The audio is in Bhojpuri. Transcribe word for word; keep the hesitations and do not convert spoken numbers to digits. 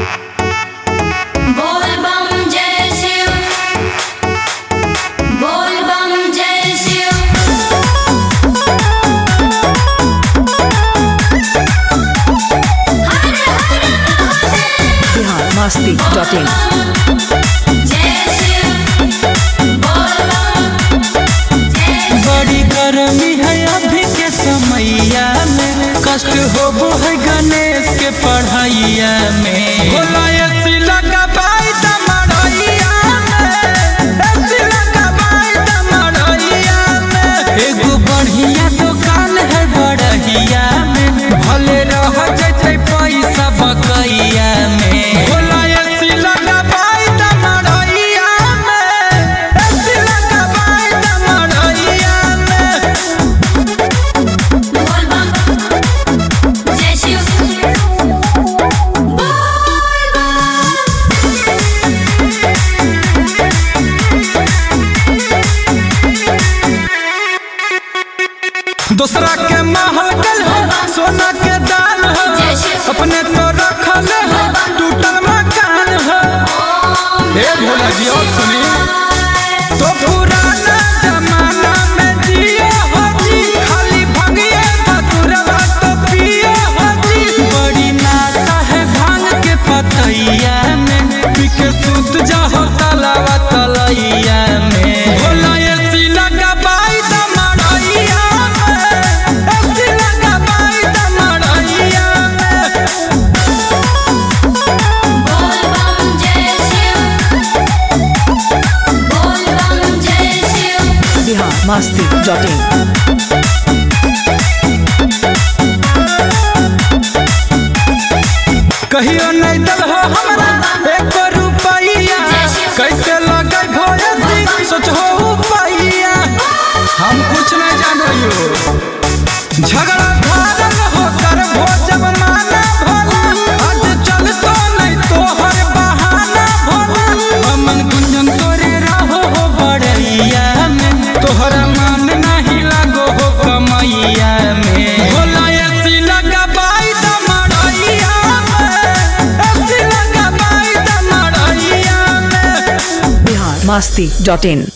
बोल बम जय शिव, बोल बम जय शिव। हर हर महादेव। Bihar Masti dot in. जय शिव, बोल बम जय शिव। बड़ी गर्मी है अभी के समैया में, कष्ट होबो है गणेश के पढ़ाइया में। भोला ऐसी लगाबाई त मढ़ैया में, ऐसी लगाबाई त मढ़ैया में। एगो बढ़िया दुकान है बड़हिया में, भले रह जैते पैसा बकैया में। भोला ऐसी लगाबाई त मढ़ैया में, ऐसी लगाबाई त मढ़ैया में। बोल बम जय शिव, बोल बम। दूसरा के महल कल हो, सोना के दान हो, अपने तो रखल हो टूटल मकान हो। हे भोला जी और सुनी, तो पुराना जमाना में जियो हो जी, खाली भंगिए धतुरवा तो पियो हो जी। बड़ी नाता है भांग के पतैया में, पी के सूत जाहो तलावा तलैया में। भोला ऐसी लगाबाई त मढ़ैया में, ऐसी लगाबाई त मढ़ैया में। बोल बम जय शिव, बोल बम जय शिव। Bihar Masti dot in. कहियो नहीं दल हो हमरा एक रुपैया, कैसे लगे भोयसी सोच हो उपाइया। हम कुछ नहीं जानियो, झगड़ा धारल हो कर भोजब माना भोला, आज चल तो नहीं तोहर बहाना भोला। अमन गुंजन तोरे रहो हो बड़ैया में, तोहरा मान नहीं लागो हो कमैया में। भोला ऐसी लगाबाई त मढ़ैया में, ऐसी लगाबाई त मढ़ैया में। बिहार मस्ती डॉट इन।